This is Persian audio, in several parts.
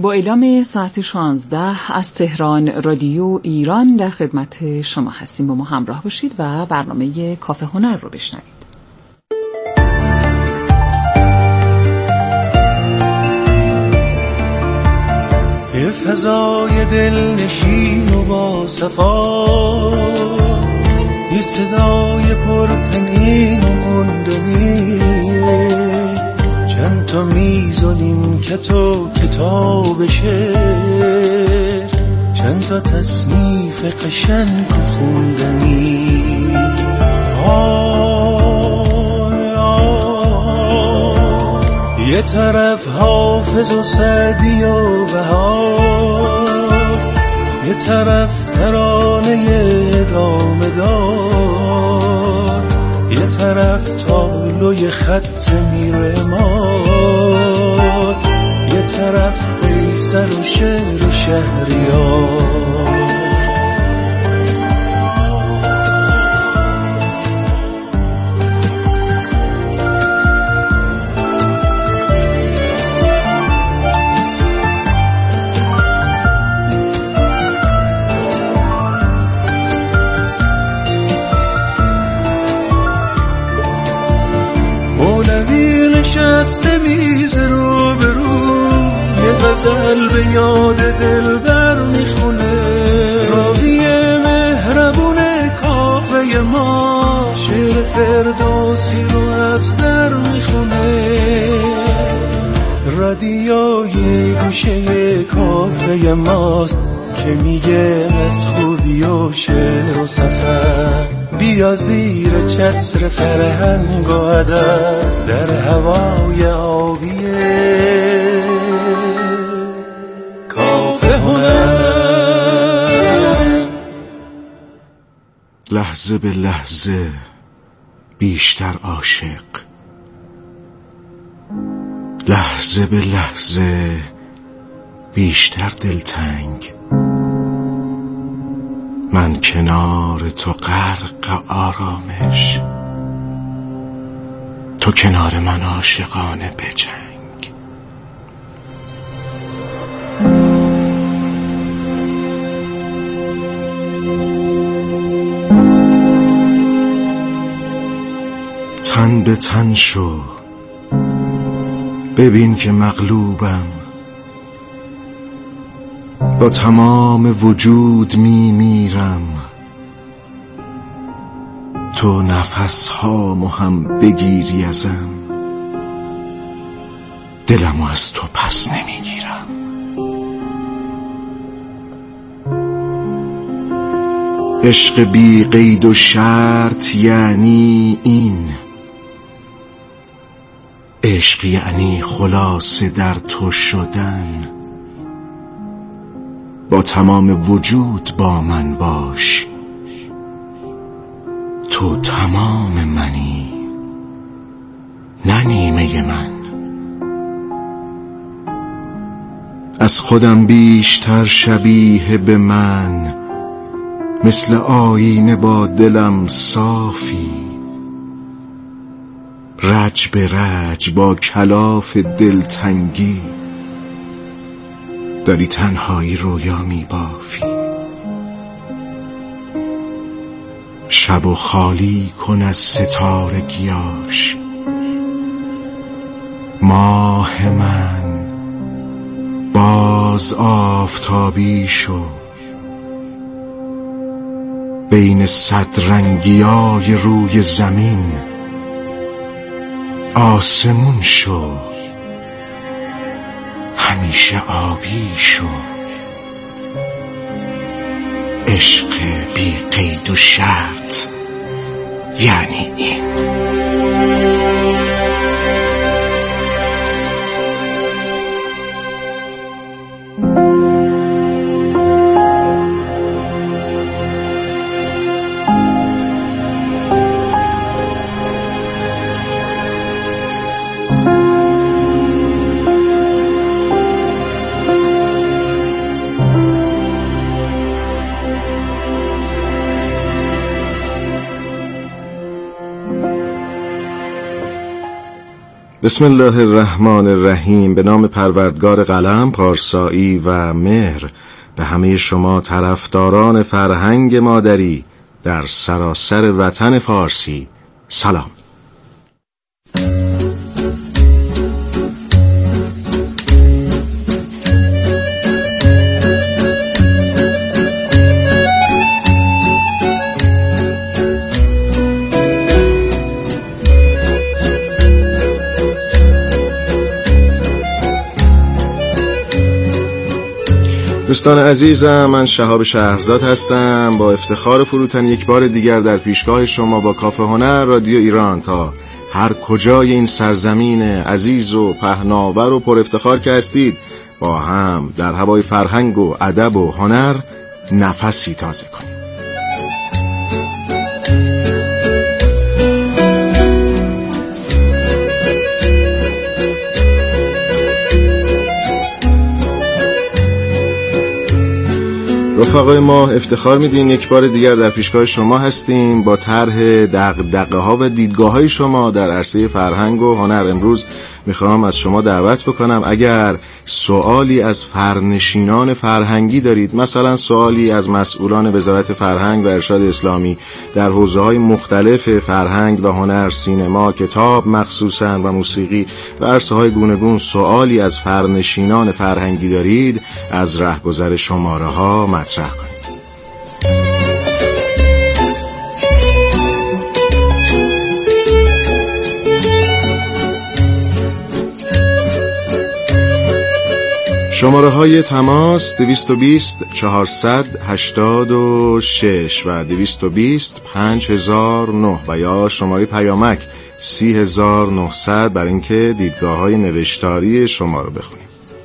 با اعلام ساعت 16 از تهران رادیو ایران در خدمت شما هستیم. با ما همراه باشید و برنامه کافه هنر رو بشنوید. یه فضای دلنشین و با صفا، یه صدای پرتنین و مندنی، چند تا میز و نیمکت و کتاب شعر، چند تا تصنیف قشنگ و خوندنی. یه طرف حافظ و سعدی و بهار، یه طرف ترانه ادامه دار، یه طرف تابلوی خط میرمار، یه طرف قیصر و شعر شهریار. مولوی نشسته میز رو به رو، یه غزل به یاد دلبر میخونه، راوی مهربون کافه ما شعر فردوسی رو از در میخونه. رادیوی گوشه کافه ماست که میگه از خوبی و شعر و سفر، بیا زیر چتر فرهنگ و ادب در هوای آبی کافه هنر. لحظه به لحظه بیشتر عاشق، لحظه به لحظه بیشتر دلتنگ، من کنار تو غرق آرامش، تو کنار من عاشقانه بجنگ. تن به تن شو، ببین که مغلوبم، با تمام وجود میمیرم، تو نفس هامو هم بگیری ازم، دلمو از تو پس نمیگیرم. عشق بی قید و شرط یعنی این، عشق یعنی خلاصه در تو شدن، با تمام وجود با من باش، تو تمام منی نه نیمه من. از خودم بیشتر شبیه به من، مثل آینه با دلم صافی، رج به رج با کلاف دلتنگی، داری تنهایی رویا می بافی. شب و خالی کن از ستارگیاش، ماه من باز آفتابی شو، بین صد رنگیای روی زمین آسمون شو، همیشه آبی شو. عشق بی قید و شرط یعنی این. بسم الله الرحمن الرحیم. به نام پروردگار قلم، پارسایی و مهر. به همه شما طرفداران فرهنگ مادری در سراسر وطن فارسی سلام. دوستان عزیزم، من شهاب شهرزاد هستم. با افتخار فروتن یک بار دیگر در پیشگاه شما با کافه هنر رادیو ایران تا هر کجای این سرزمین عزیز و پهناور و پر افتخار که هستید با هم در هوای فرهنگ و ادب و هنر نفسی تازه کنیم. رفقای ما، افتخار میدیم یک بار دیگر در پیشگاه شما هستیم با طرح دغدغه ها و دیدگاه های شما در عرصه فرهنگ و هنر. امروز میخوام از شما دعوت بکنم اگر سوالی از فرنشینان فرهنگی دارید، مثلا سوالی از مسئولان وزارت فرهنگ و ارشاد اسلامی در حوزه‌های مختلف فرهنگ و هنر، سینما، کتاب مخصوصاً و موسیقی و عرصه‌های گوناگون، سوالی از فرنشینان فرهنگی دارید، از رهگذر شماره‌ها مطرح کنید. شماره های تماس 220 486 و 220 5009 و یا شماره پیامک 30900 برای اینکه دیدگاه های نوشتاری شما رو بخونیم.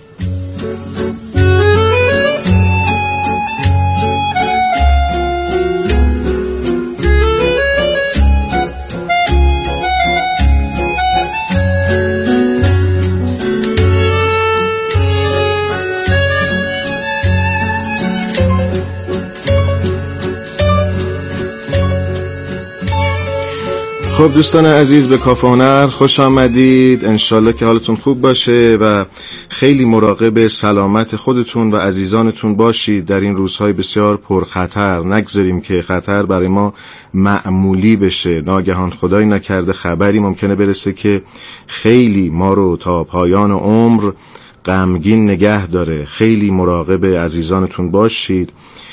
خب دوستان عزیز، به کافه هنر خوش آمدید. انشالله که حالتون خوب باشه و خیلی مراقب سلامت خودتون و عزیزانتون باشید در این روزهای بسیار پرخطر. نگذاریم که خطر برای ما معمولی بشه. ناگهان خدای نکرده خبری ممکنه برسه که خیلی ما رو تا پایان عمر غمگین نگه داره. خیلی مراقب عزیزانتون باشید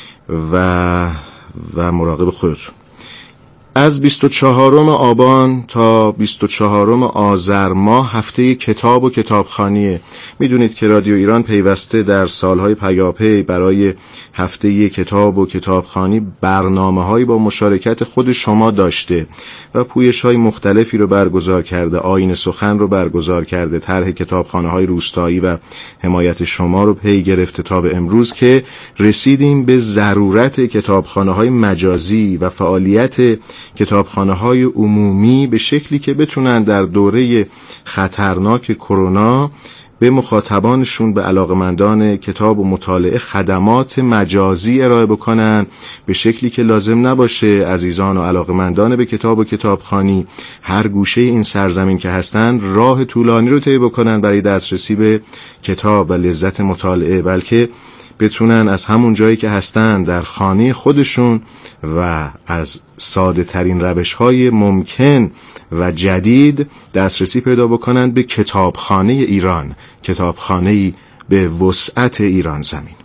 و مراقب خودتون. از 24 آبان تا 24 آذر ماه هفته کتاب و کتابخوانیه. میدونید که رادیو ایران پیوسته در سالهای پیاپی برای هفته کتاب و کتابخوانی برنامه‌هایی با مشارکت خود شما داشته و پویش‌های مختلفی رو برگزار کرده، آیین سخن رو برگزار کرده، طرح کتابخانه‌های روستایی و حمایت شما رو پی گرفته تا به امروز که رسیدیم به ضرورت کتابخانه‌های مجازی و فعالیت کتابخانه‌های عمومی به شکلی که بتونن در دوره خطرناک کرونا به مخاطبانشون، به علاقمندان کتاب و مطالعه خدمات مجازی ارائه بکنن به شکلی که لازم نباشه عزیزان و علاقمندان به کتاب و کتابخوانی هر گوشه این سرزمین که هستن راه طولانی رو طی بکنن برای دسترسی به کتاب و لذت مطالعه، بلکه بتونن از همون جایی که هستن در خانه خودشون و از ساده ترین روش های ممکن و جدید دسترسی پیدا بکنن به کتابخانه ایران، کتابخانه‌ای به وسعت ایران زمین.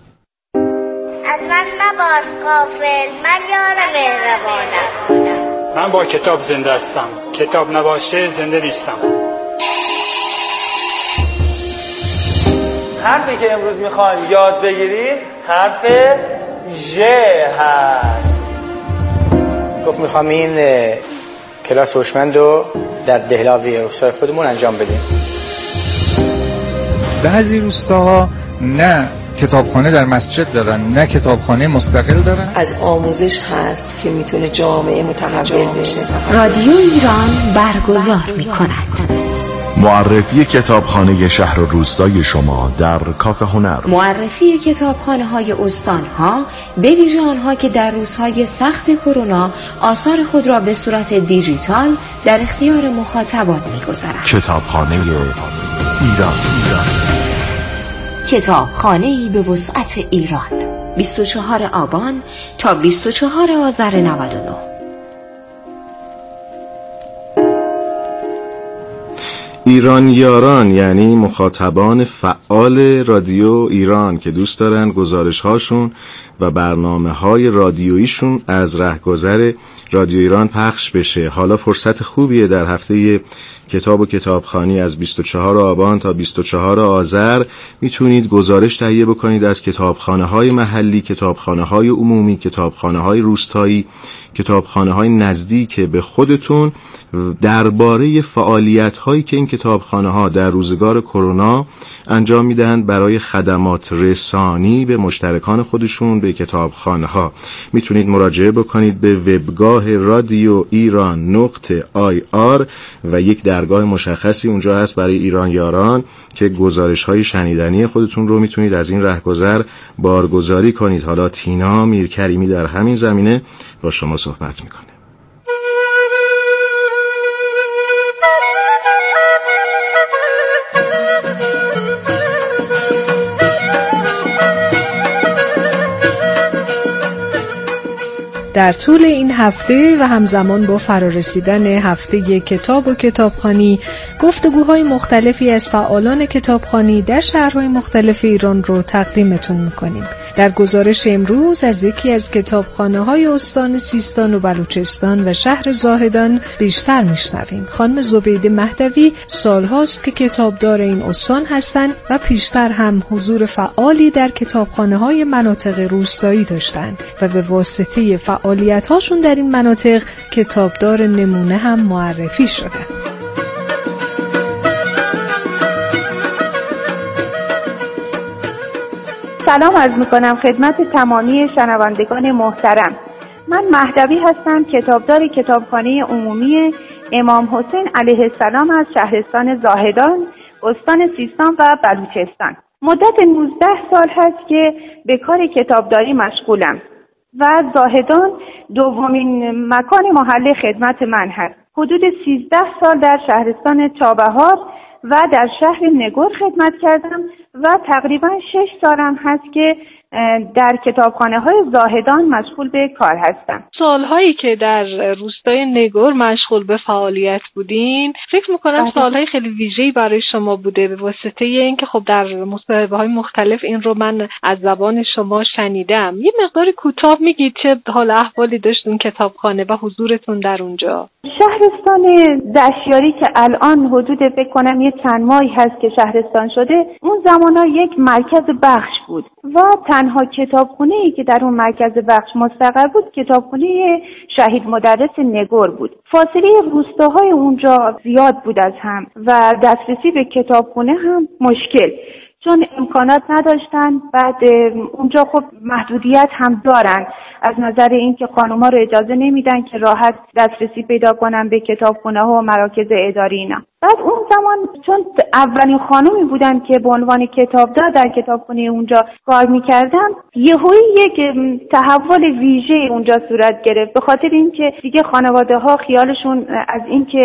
از من نباش غافل، من یار مهربانم. من با کتاب زنده هستم، کتاب نباشه زنده نیستم. حرفی که امروز میخوایم یاد بگیرید حرف ژ هست. گفت میخوام این کلاس هوشمند رو در دهلاوی روستای خودمون انجام بدیم. بعضی روستاها نه کتابخانه در مسجد دارن، نه کتابخانه مستقل دارن. از آموزش هست که میتونه جامعه متحول بشه. رادیو ایران برگزار میکند معرفی کتابخانه شهر و روستای شما در کافه هنر. معرفی کتابخانه‌های استان‌ها، به ویژه آنها که در روزهای سخت کرونا آثار خود را به صورت دیجیتال در اختیار مخاطبان می‌گذارند. کتابخانه ایران. کتابخانه‌ای به وسعت ایران. 24 آبان تا 24 آذر 99. ایران یاران یعنی مخاطبان فعال رادیو ایران که دوست دارن گزارش هاشون و برنامه های رادیوییشون از رهگذر رادیو ایران پخش بشه. حالا فرصت خوبیه در هفته کتاب و کتابخوانی از 24 آبان تا 24 آذر میتونید گزارش تهیه بکنید از کتابخانه‌های محلی، کتابخانه‌های عمومی، کتابخانه‌های روستایی، کتابخانه‌های نزدیک به خودتون درباره فعالیت‌هایی که این کتابخانه‌ها در روزگار کرونا انجام میدهند برای خدمات رسانی به مشترکان خودشون به کتابخانه‌ها. میتونید مراجعه بکنید به وبگاه رادیو ایران.ir و یک درگاه مشخصی اونجا هست برای ایران یاران که گزارش‌های شنیدنی خودتون رو میتونید از این رهگذر بارگذاری کنید. حالا تینا میرکریمی در همین زمینه با شما صحبت میکنه. در طول این هفته و همزمان با فرارسیدن هفته کتاب و کتابخوانی، گفتگوهای مختلفی از فعالان کتابخوانی در شهرهای مختلف ایران رو تقدیمتون میکنیم. در گزارش امروز از یکی از کتابخانه‌های استان سیستان و بلوچستان و شهر زاهدان بیشتر میشنویم. خانم زبیده مهدوی سالهاست که کتابدار این استان هستند و پیشتر هم حضور فعالی در کتابخانه‌های مناطق روستایی داشتند و به واسطه فعالیت‌هاشون در این مناطق کتابدار نمونه هم معرفی شدند. سلام عرض میکنم خدمت تمامی شنوندگان محترم. من مهدوی هستم، کتابدار کتابخانه عمومی امام حسین علیه السلام از شهرستان زاهدان، استان سیستان و بلوچستان. مدت 19 سال هست که به کار کتابداری مشغولم و زاهدان دومین مکان محل خدمت من هست. حدود 13 سال در شهرستان چابهار و در شهر نگور خدمت کردم و تقریبا 6 سالم هست که در کتابخانه‌های زاهدان مشغول به کار هستم. سالهایی که در روستای نگور مشغول به فعالیت بودین، فکر میکنم سالهای خیلی ویژه‌ای برای شما بوده به واسطه اینکه خب در مصاحبه‌های مختلف این رو من از زبان شما شنیدم. یه مقدار کوتاه میگید چه حال احوالی داشتون کتابخانه و حضورتون در اونجا؟ شهرستان دشیاری که الان حدود فکر کنم یه چند ماهی هست که شهرستان شده، اون زمانا یک مرکز بخش بود و تنها کتابخونه‌ای که در اون مرکز بخش مستقر بود کتابخونه شهید مدرس نگور بود. فاصله روستاهای اونجا زیاد بود از هم و دسترسی به کتابخونه هم مشکل، چون امکانات نداشتن. بعد اونجا خب محدودیت هم دارن از نظر اینکه خانوما رو اجازه نمیدن که راحت دسترسی پیدا کنن به کتابخونه ها و مراکز اداری اینا. بعد اون زمان چون اولین خانومی بودم که به عنوان کتابدار در کتابخونه اونجا کار میکردم، یهویی یک تحول ویژه اونجا صورت گرفت، به خاطر اینکه دیگه خانواده ها خیالشون از اینکه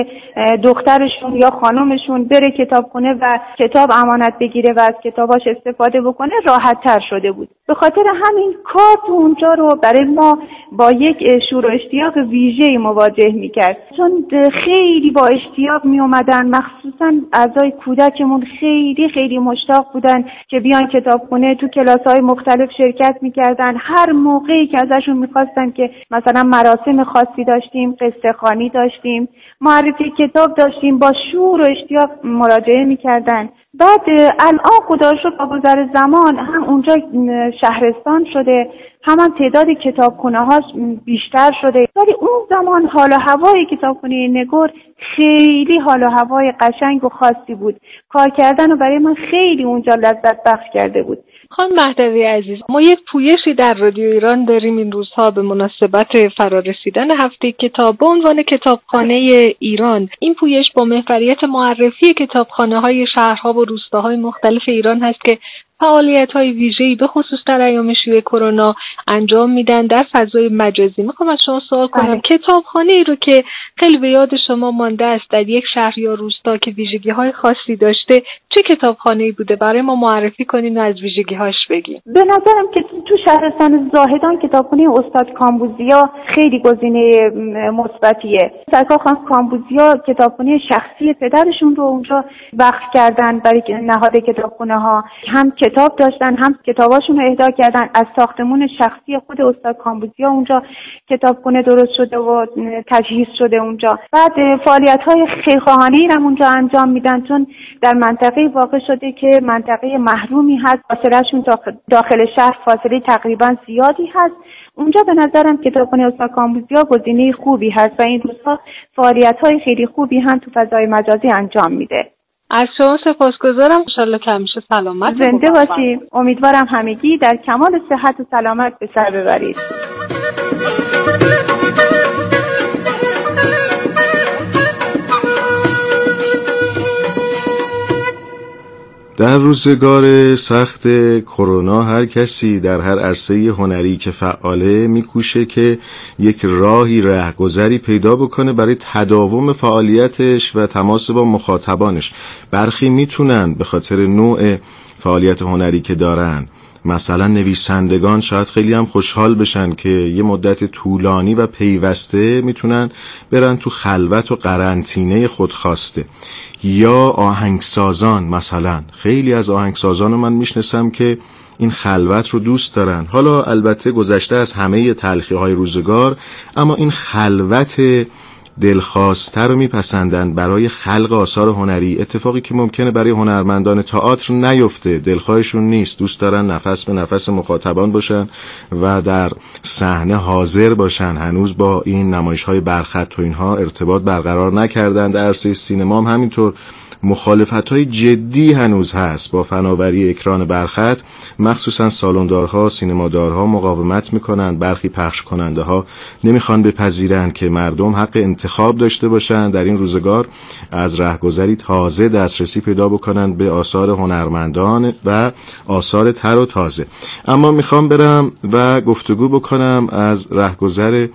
دخترشون یا خانومشون بره کتابخونه و کتاب امانت بگیره و از کتاباش استفاده بکنه راحت تر شده بود. به خاطر همین کار تو اونجا رو برای ما با یک شور و اشتیاق ویژه‌ای مواجه میکرد، چون خیلی با اشتیاق میومدن، مخصوصا اعضای کودکمون خیلی خیلی مشتاق بودن که بیان کتابخونه، تو کلاس‌های مختلف شرکت میکردن. هر موقعی که ازشون میخواستن که مثلا مراسم خاصی داشتیم، قصه خوانی داشتیم، معرفی کتاب داشتیم، با شور و اشتیاق مراجعه میکردن. بعد الان خدا رو شکر با گذر زمان هم اونجا شهرستان شده، هم تعداد کتابخونه‌هاش بیشتر شده، ولی اون زمان حال و هوای کتابخونه نگور خیلی حال و هوای قشنگ و خاصی بود. کار کردن و برای من خیلی اونجا لذت بخش کرده بود. خانم مهدوی عزیز، ما یک پویشی در رادیو ایران داریم این روزها به مناسبت فرارسیدن هفته کتاب به عنوان کتابخانه ایران. این پویش با محوریت معرفی کتابخانه‌های شهرها و روستاهای مختلف ایران هست که فعالیت‌های ویژه‌ای به خصوص در ایام شیوع کرونا انجام میدن در فضای مجازی. میخوام از شما سوال کنم کتابخانه‌ای رو که خیلی به یاد شما مانده است در یک شهر یا روستا که ویژگی‌های خاصی داشته، چه کتابخانه‌ای بوده؟ برای ما معرفی کنین و از ویژگی‌هاش بگین. به نظرم که تو شهرستان زاهدان کتابخانه استاد کامبوزیا خیلی گزینه مثبتیه. سرکار خانم کامبوزیا کتابخانه شخصی پدرشون رو اونجا وقف کردن برای نهاد کتابخانه‌ها. هم کتاب داشتن، هم کتاباشون رو اهدا کردن. از ساختمون شخصی خود استاد کامبوزیا اونجا کتابخانه درست شده و تجهیز شده اونجا. بعد فعالیت‌های خیرخواهانه‌ای هم اونجا انجام میدن، چون در منطقه واقع شده که منطقه محرومی هست، فاصله‌شون داخل شهر فاصله تقریبا زیادی هست. اونجا به نظرم کتابخانه استاد کامبوزیا گزینه خوبی هست و این روزها فعالیت‌های خیلی خوبی هم تو فضای مجازی انجام میده. از شما سپاسگزارم. ان شاءالله که همیشه سلامت زنده باشید. امیدوارم همگی در کمال صحت و سلامت به سر ببرید. در روزگار سخت کرونا هر کسی در هر عرصه هنری که فعاله میکوشه که یک راهی رهگذری پیدا بکنه برای تداوم فعالیتش و تماس با مخاطبانش. برخی میتونن به خاطر نوع فعالیت هنری که دارن، مثلا نویسندگان شاید خیلی هم خوشحال بشن که یه مدت طولانی و پیوسته میتونن برن تو خلوت و قرنطینه خودخواسته. یا آهنگسازان، مثلا خیلی از آهنگسازان من میشناسم که این خلوت رو دوست دارن. حالا البته گذشته از همه تلخی‌های روزگار، اما این خلوت دلخواسته رو میپسندن برای خلق آثار هنری، اتفاقی که ممکنه برای هنرمندان تئاتر نیفته. دلخواهشون نیست، دوست دارن نفس به نفس مخاطبان باشن و در صحنه حاضر باشن. هنوز با این نمایش‌های برخط و اینها ارتباط برقرار نکردن. در عرصه سینما هم همینطور مخالفت‌های جدی هنوز هست با فناوری اکران برخط، مخصوصا سالندارها، سینمادارها مقاومت میکنن. برخی پخش کننده ها نمیخوان بپذیرن که مردم حق انتخاب داشته باشن در این روزگار، از رهگذری تازه دسترسی پیدا بکنن به آثار هنرمندان و آثار تر و تازه. اما میخوام برم و گفتگو بکنم از رهگذر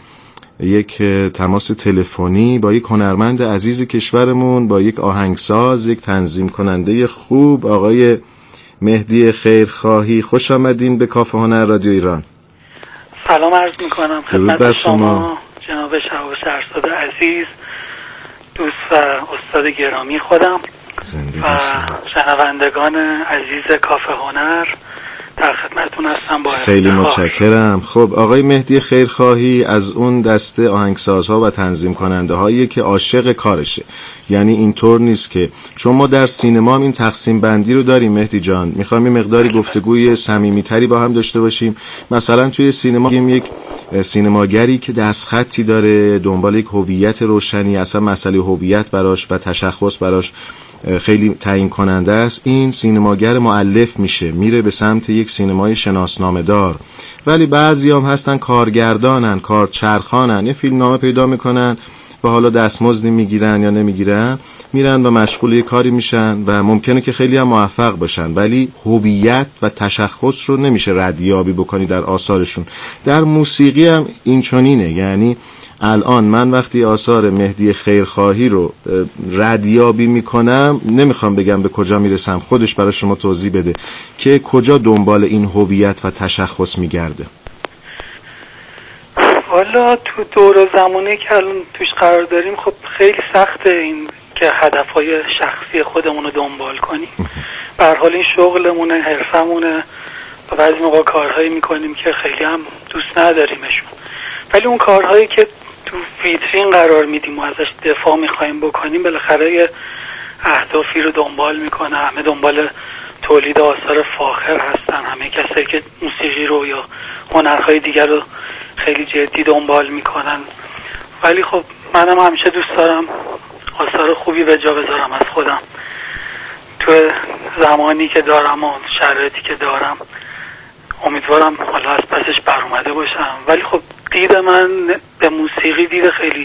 یک تماس تلفنی با یک هنرمند عزیز کشورمون، با یک آهنگساز، یک تنظیم کننده خوب، آقای مهدی خیرخواهی. خوش آمدین به کافه هنر رادیو ایران. سلام عرض میکنم خدمت شما جناب شهاب شهرزاد عزیز، دوست و استاد گرامی خودم و شنوندگان عزیز کافه هنر. در خدمتتون هستم با خیلی متشکرم. خب آقای مهدی خیرخواهی از اون دسته آهنگسازها و تنظیم کننده هایی که عاشق کارشه. یعنی اینطور نیست که چون ما در سینما هم این تقسیم بندی رو داریم. مهدی جان میخوام یه مقداری گفتگوی صمیمیتری با هم داشته باشیم. مثلا توی سینما یک سینماگری که دستخطی داره، دنبال یک هویت روشنی، اصلا مسئله هویت براش و تشخص براش خیلی تعیین کننده است، این سینماگر مؤلف میشه، میره به سمت یک سینمای شناسنامه دار. ولی بعضی هم هستن کارگردانن، کارچرخانن، یه فیلمنامه پیدا میکنن و حالا دستمزدی میگیرن یا نمیگیرن، میرن و مشغول یه کاری میشن و ممکنه که خیلی هم موفق باشن، ولی هویت و تشخص رو نمیشه ردیابی بکنی در آثارشون. در موسیقی هم این چنینه. یعنی الان من وقتی آثار مهدی خیرخواهی رو ردیابی میکنم، نمیخوام بگم به کجا میرسم، خودش برای شما توضیح بده که کجا دنبال این هویت و تشخص میگرده. والا تو دور و زمانی که الان توش قرار داریم خب خیلی سخته این که هدفهای شخصی خودمون رو دنبال کنیم. به هر حال این شغلمونه، حرفمونه و بعضی موقع کارهایی میکنیم که خیلی هم دوست نداریمشون، ولی اون کارهایی که تو ویترین قرار میدیم و ازش دفاع میخوایم بکنیم بالاخره اهدافی رو دنبال میکنه. همه دنبال تولید آثار فاخر هستن، همه کسایی که موسیقی رو یا هنرهای دیگر رو خیلی جدی دنبال میکنن. ولی خب منم همیشه دوست دارم آثار خوبی به جا بذارم از خودم تو زمانی که دارم و شرایطی که دارم. امیدوارم حالا از پسش بر اومده باشم. ولی خب دید من به موسیقی دید خیلی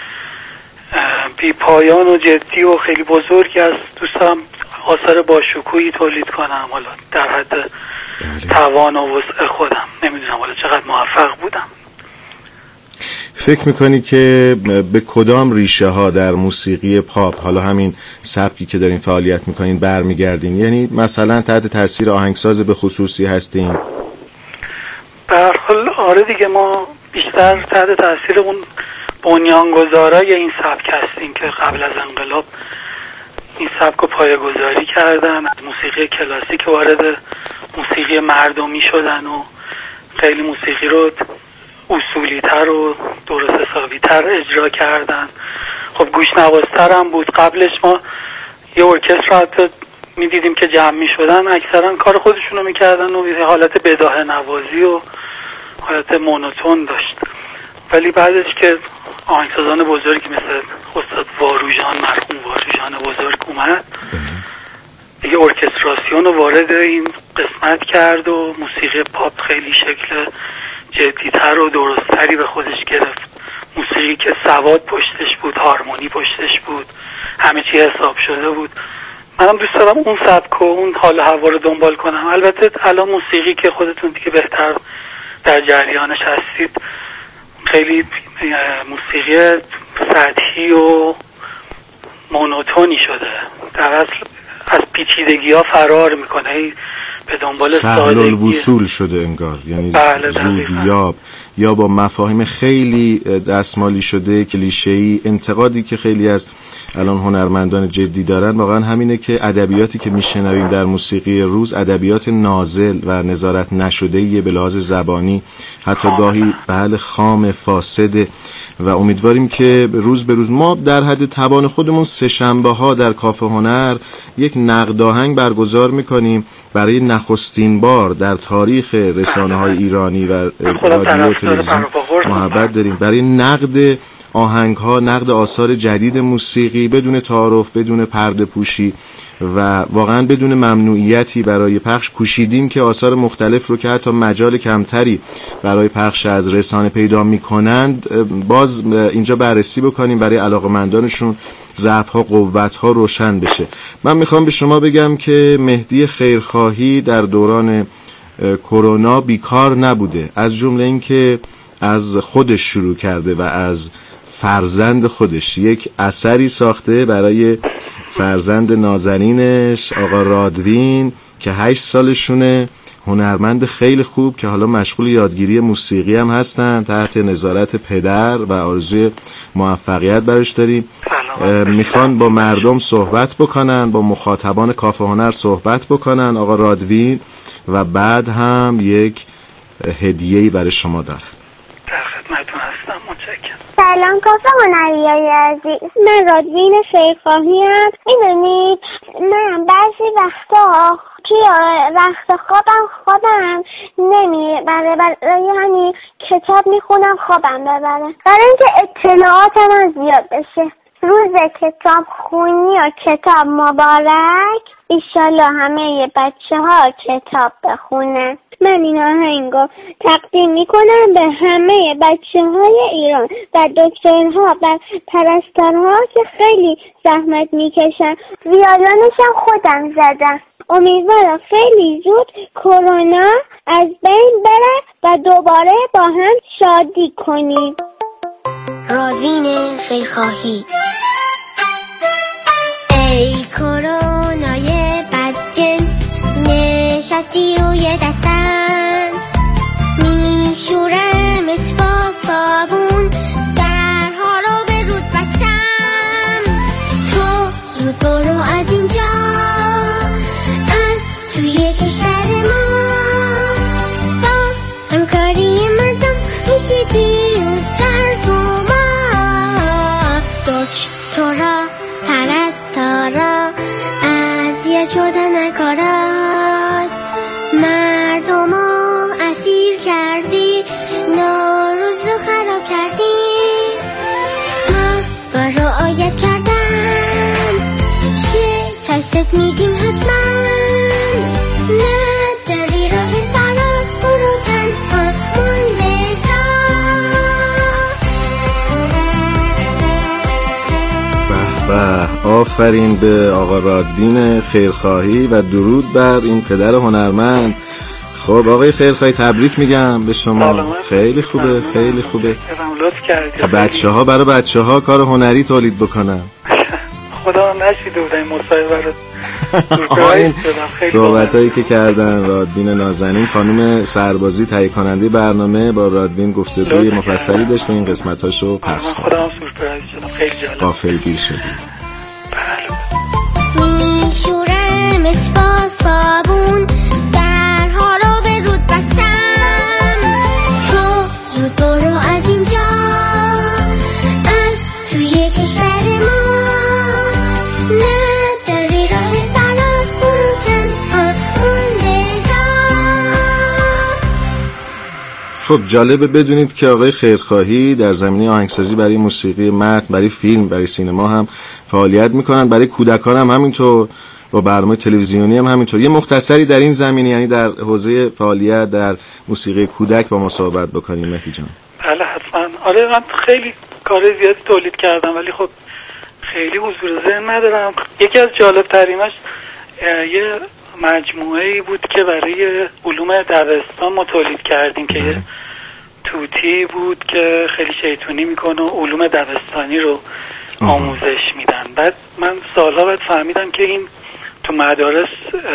بی پایان و جدی و خیلی بزرگی است. دوست دارم آثار باشکوهی تولید کنم، حالا در حد توان و وسع خودم. نمیدونم حالا چقدر موفق بودم. فکر میکنی که به کدام ریشه ها در موسیقی پاپ، حالا همین سبکی که دارین فعالیت میکنین، برمیگردین؟ یعنی مثلا تحت تاثیر آهنگساز به خصوصی هستین؟ به هر حال آره دیگه، ما بیشتر تحت تاثیر اون بنیانگذارای این سبک هستیم که قبل از انقلاب این سبک رو پایه‌گذاری کردن، از موسیقی کلاسیک وارد موسیقی مردمی شدن و خیلی موسیقی رو اصولی تر و درست حسابی تر اجرا کردن. خب گوشنوازتر هم بود. قبلش ما یه ارکستر حتی میدیدیم که جمع میشدن، اکثرا کار خودشونو میکردن و حالت بداهه نوازی و حالت مونوتون داشت. ولی بعدش که آهنگسازان بزرگی مثل استاد واروژان، مرحوم واروژان بزرگ اومد، دیگه ارکستراسیون رو وارد این قسمت کرد و موسیقی پاپ خیلی شکل جدی‌تر و درست‌تری به خودش گرفت. موسیقی که سواد پشتش بود، هارمونی پشتش بود، همه چی حساب شده بود. منم دوست دارم اون سبک و اون حال و هوا رو دنبال کنم. البته الان موسیقی که خودتون دیگه بهتر در جریانش هستید، خیلی موسیقی سطحی و مونوتونی شده، در اصل از پیچیدگی‌ها فرار میکنه، به دنبال سهل الوصول شده انگار. یعنی زودیاب یا با مفاهیم خیلی دستمالی شده، کلیشه‌ای. انتقادی که خیلی از الان هنرمندان جدی دارن واقعا همینه که ادبیاتی که میشنویم در موسیقی روز ادبیات نازل و نظارت نشده‌ای به لحاظ زبانی، حتی گاهی خام، فاسده. و امیدواریم که روز به روز ما در حد توان خودمون سه شنبه ها در کافه هنر یک نقد آهنگ برگزار میکنیم برای نخستین بار در تاریخ رسانه های ایرانی و رادیو و تلویزیون. محبت داریم برای نقد آهنگ ها، نقد آثار جدید موسیقی، بدون تعارف، بدون پرده پوشی و واقعا بدون ممنوعیتی برای پخش. کوشیدیم که آثار مختلف رو که حتی مجال کمتری برای پخش از رسانه پیدا میکنند باز اینجا بررسی بکنیم، برای علاقمندانشون ضعف‌ها قوت‌ها روشن بشه. من میخوام به شما بگم که مهدی خیرخواهی در دوران کرونا بیکار نبوده، از جمله این که از خودش شروع کرده و از فرزند خودش یک اثری ساخته برای فرزند نازنینش آقا رادوین که 8 سالشونه، هنرمند خیلی خوب که حالا مشغول یادگیری موسیقی هم هستن تحت نظارت پدر و آرزوی موفقیت برش داریم. میخوان با مردم صحبت بکنن، با مخاطبان کافه هنر صحبت بکنن آقا رادوین، و بعد هم یک هدیه‌ای برای شما دارن. در خدمتتون هستم. متشکرم. سلام کافه هنریای عزیز، من رادوین خیرخواهی ام. میدونید من بعضی وقتا وقت خوابم نمیبره، برای همین کتاب میخونم خوابم ببره، برای اینکه اطلاعات من زیاد بشه. روز کتاب خونی و کتاب مبارک، ایشالله همه بچه ها کتاب بخونن. من این آهنگو تقدیم میکنم به همه بچه های ایران و دکترها و پرستارها که خیلی زحمت میکشن. ویولونش هم خودم زدم. امیدوارم خیلی زود کرونا از بین بره و دوباره با هم شادی کنیم. رادوین خیرخواهی. ای کرونای بدجنس، نشستی روی دستم، میشورمت با صابون، درها رو به رود بستم. تو زود برو از اینجا، از توی کشور ما، با همکاری مردم میشه پیروزتر تو ما. دکترها پرستارا اذیت شدن نکارات، مردمو اسیر کردی، نوروز رو خراب کردی. ما با رعایت کردن شکستت میدیم حتما، نداری راه فرار و آفرین به آقا رادوین خیرخواهی و درود بر این پدر هنرمند. خب آقای خیرخواهی تبریک میگم به شما. خیلی خوبه خیلی خوبه. بچه‌ها برای بچه‌ها کار هنری تولید بکنن. خدا نشیده بود این مصاحبه رو. این صحبتایی که کردن رادوین نازنین، خانم سربازی تهیه کننده برنامه، با رادوین گفتگوی مفصلی داشته، این قسمتاشو پخش کرد. خدا سورپرایز شدم، خیلی جالب. غافلگیر شدی. میشورمت با صابون، درها رو به رود بستم، تو زود برو از اینجا، از توی کشور ما نداری راه فرار، برو تنها خب جالبه بدونید که آقای خیرخواهی در زمینه آهنگسازی برای موسیقی متن، برای فیلم، برای سینما هم فعالیت میکنن، برای کودکان هم همینطور، با برنامه تلویزیونی هم همینطور. یه مختصری در این زمینه، یعنی در حوزه فعالیت در موسیقی کودک با ما صحبت بکنیم مهدی جان. بله حتما. آره من خیلی کار زیادی تولید کردم ولی خب خیلی حضور ذهن ندارم. یکی از جالب تریناش یه مجموعه‌ای بود که برای علوم دبستان ما تولید کردیم که یه توتی بود که خیلی شیطونی میکنه و علوم دبستانی رو آموزش میدن. بعد من سالها بعد فهمیدم که این تو مدارس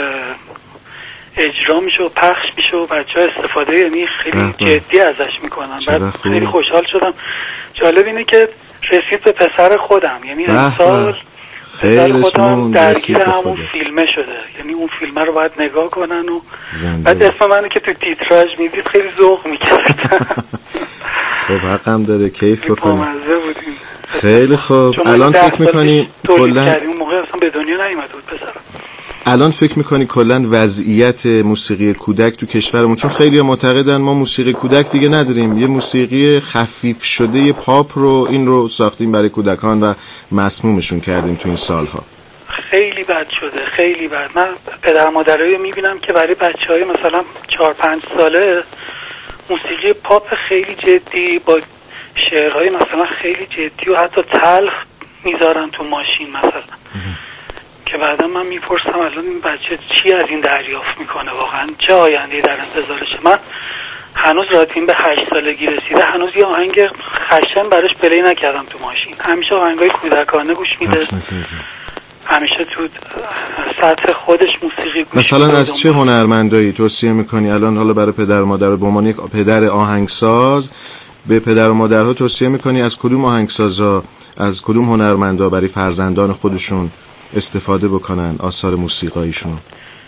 اجرا میشه و پخش میشه و بچه ها استفاده یعنی خیلی جدی ازش میکنن. بعد خیلی خوشحال شدم. جالب اینه که رسید به پسر خودم، یعنی امسال پسر خودم درگیر همون فیلمه شده، یعنی اون فیلمه رو باید نگاه کنن و بعد اسم منو که تو تیتراژ میدید خیلی ذوق میکرد. خب حقم داره کیف بکنی. خیلی خوب. الان فکر میکنی کلن اون موقع اصلا به دنیا نیومده بود پسرم. الان فکر میکنی کلن وضعیت موسیقی کودک تو کشورمون، چون خیلی معتقدن ما موسیقی کودک دیگه نداریم، یه موسیقی خفیف شده، یه پاپ رو این رو ساختیم برای کودکان و مسمومشون کردیم تو این سالها. خیلی بد شده، خیلی بد. من پدر مادرایی میبینم که برای بچهای مثلا 4-5 ساله موسیقی پاپ خیلی جدی با شعرهای مثلا خیلی جدی و حتی تلخ میذارن تو ماشین مثلا که بعدا من میپرسم الان این بچه چی از این دریافت میکنه، واقعا چه آینده‌ای در انتظارشه. من هنوز رادوین به 8 سالگی رسیده، هنوز یه آهنگ خشن براش پلی نکردم تو ماشین. همیشه آهنگای کودکانه گوش میده، همیشه تو سطح خودش موسیقی گوش مثلا میده. از چه هنرمندایی توصیه میکنی الان حالا برای پدر و مادر، به عنوان یک پدر آهنگساز به پدر و مادرها توصیه میکنی از کدوم آهنگسازا، از کدوم هنرمندا برای فرزندان خودشون استفاده بکنن آثار موسیقاییشون؟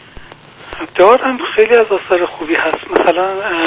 دارم خیلی از آثار خوبی هست. مثلا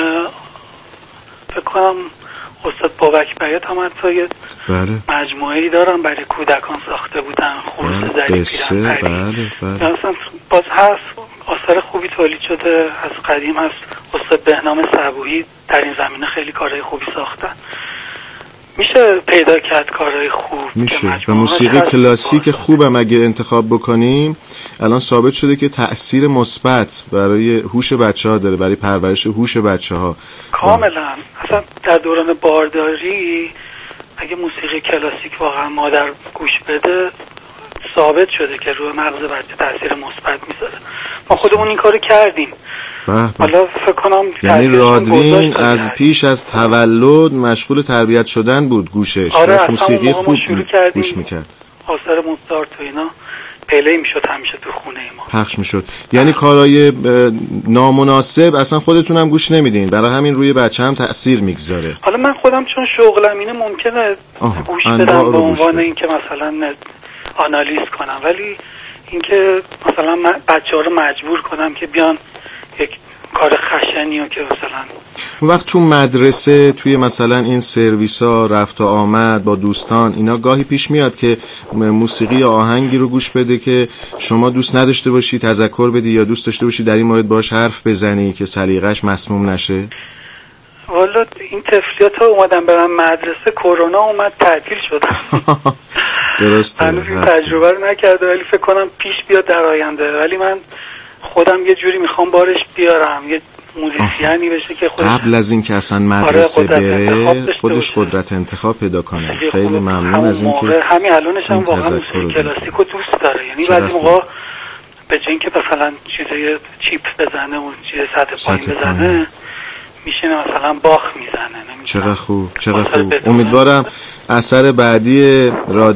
فکر کنم استاد بابک بیات هم حتی یه مجموعه‌ای دارم برای کودکان ساخته بودن، خروس ظریفی بله. مثلا باز هست آثار خوبی تولید شده، از قدیم هست. استاد بهنام صبوحی در این زمینه خیلی کارهای خوبی ساختن. میشه پیدا کرد کارهای خوب میشه. و موسیقی کلاسیک خوبم اگه انتخاب بکنیم الان ثابت شده که تأثیر مثبت برای هوش بچه‌ها داره، برای پرورش هوش بچه‌ها کاملا. اصلا در دوران بارداری اگه موسیقی کلاسیک واقعا مادر گوش بده ثابت شده که روی مغز بچه تأثیر مثبت میذاره. ما خودمون این کارو کردیم. حالا فکر کنم یعنی رادوین از پیش از تولد مشغول تربیت شدن بود گوشش. آره موسیقی خوب گوش میکرد. آثار موزارت و اینا پلی میشد همیشه تو خونه ما پخش میشد. یعنی کارهای نامناسب اصلا خودتون هم گوش نمیدین، برای همین روی بچه هم تأثیر میگذاره. حالا من خودم چون شغلم اینه ممکنه گوش بدم به عنوان اینکه مثلا آنالیز کنم، ولی اینکه مثلا بچه‌ها رو مجبور کنم که بیان یک کار خشنیو که مثلا اون وقت تو مدرسه توی مثلا این سرویسا رفت و آمد با دوستان اینا گاهی پیش میاد که موسیقی یا آهنگی رو گوش بده که شما دوست نداشته باشی، تذکر بدی، یا دوست داشته باشی در این مورد باهاش حرف بزنی که سلیقه‌اش مسموم نشه؟ والا این طفلیات ها اومدن برن مدرسه، کرونا اومد تعطیل شدن. درسته. هنوز این تجربه رو نکرده ولی فکر کنم پیش بیاد در آینده. ولی من خودم یه جوری میخوام بارش بیارم، یه موزیسیانی بشه که خودش قبل از اینکه اصلا مدرسه بره خودش قدرت انتخاب پیدا کنه. خیلی ممنون از اینکه همین الانش هم واقعا موسیقی کلاسیکو دوست داره. یعنی بعضی موقع به جای اینکه مثلا چیزای چیپ بزنه و چیز سطح پایین بزنه میشینه مثلا باخ میزنه. چقدر خوب، چقدر خوب. امیدوارم اثر بعدی